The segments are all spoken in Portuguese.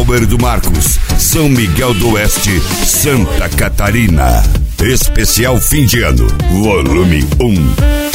Power do Marcos, São Miguel do Oeste, Santa Catarina. Especial fim de ano, volume 1.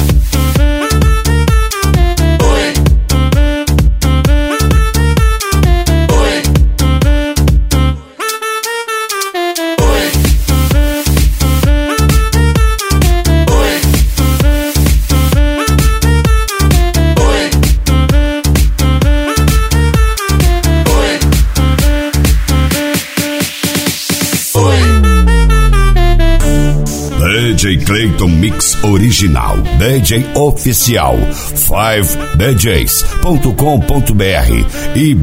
DJ Clayton Mix Original, DJ Oficial, 5DJs.com.br e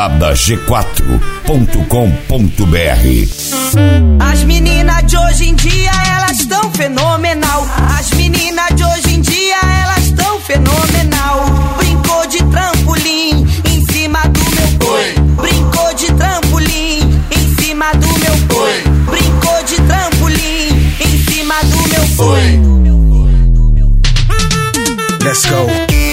baladag4.com.br. As meninas de hoje em dia, elas estão fenomenal. As meninas de hoje em dia, elas estão fenomenal. Brincou de trampolim em cima do meu boi. Brincou de trampolim em cima do meu boi. Brincou de trampolim em cima do meu boi. Let's go.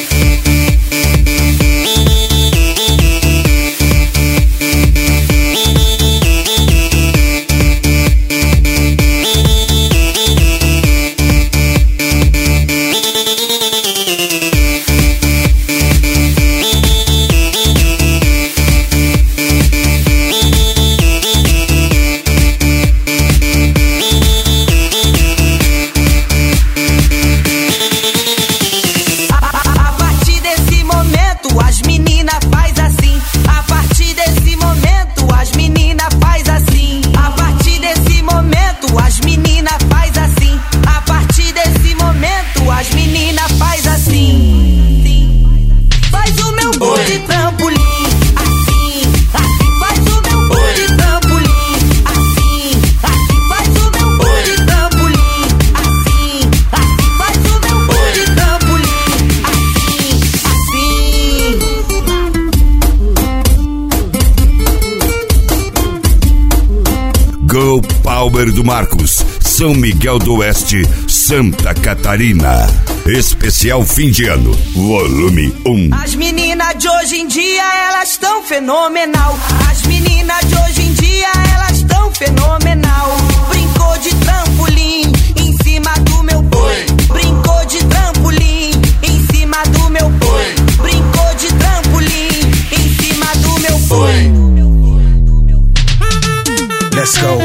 Go Power do Marcos, São Miguel do Oeste, Santa Catarina. Especial fim de ano, volume 1. As meninas de hoje em dia, elas estão fenomenal. As meninas de hoje em dia, elas estão fenomenal. Brincou de trampolim em cima do meu boi. Brincou de trampolim em cima do meu boi. Brincou de trampolim em cima do meu boi. Let's go.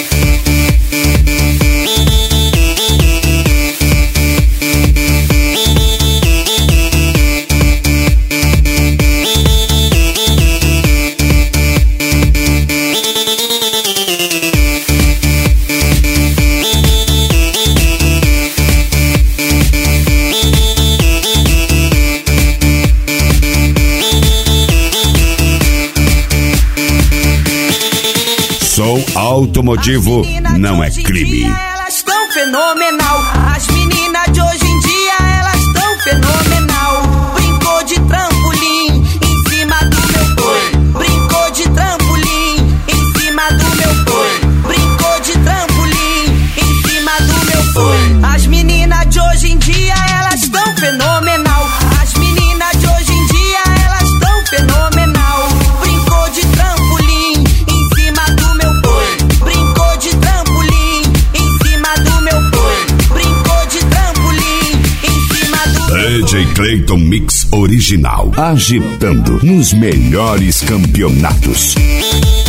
Som automotivo não é crime. Elas estão fenomenal. As meninas de hoje em dia, elas estão fenomenal. Brincou de trampolim em cima do meu boi. Brincou de trampolim em cima do meu boi. Brincou de trampolim em cima do meu boi. As meninas de hoje em dia, elas estão fenomenal. As meninas de hoje em dia, elas estão fenomenal. Brincou de trampolim em cima do meu boi. Brincou de trampolim em cima do meu boi. Brincou de trampolim em cima do meu boi. DJ Clayton Mix Original, agitando nos melhores campeonatos.